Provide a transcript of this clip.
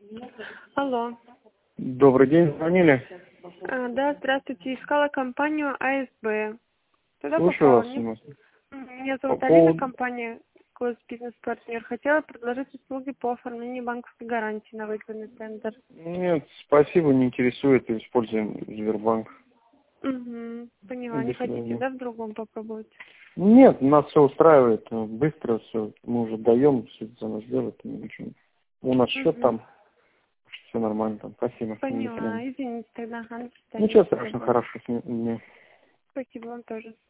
Алло. Добрый день, звонили? Да, здравствуйте. Искала компанию АСБ. Туда Слушаю попала. вас, внимательно. Меня По зовут Алина, поводу... компания Бизнес-партнер. Хотела предложить услуги по оформлению банковской гарантии на выигранный тендер. Нет, спасибо, не интересует, используем Сбербанк. Поняла. До Не хотите, свидания. да, в другом попробовать? Нет, нас все устраивает, быстро все, мы уже даем, все это за нас делают, ничего. У нас счет там, все нормально там, спасибо. До Поняла. свидания. Извините тогда. До свидания. Ничего страшного, хорошего дня. Спасибо вам тоже.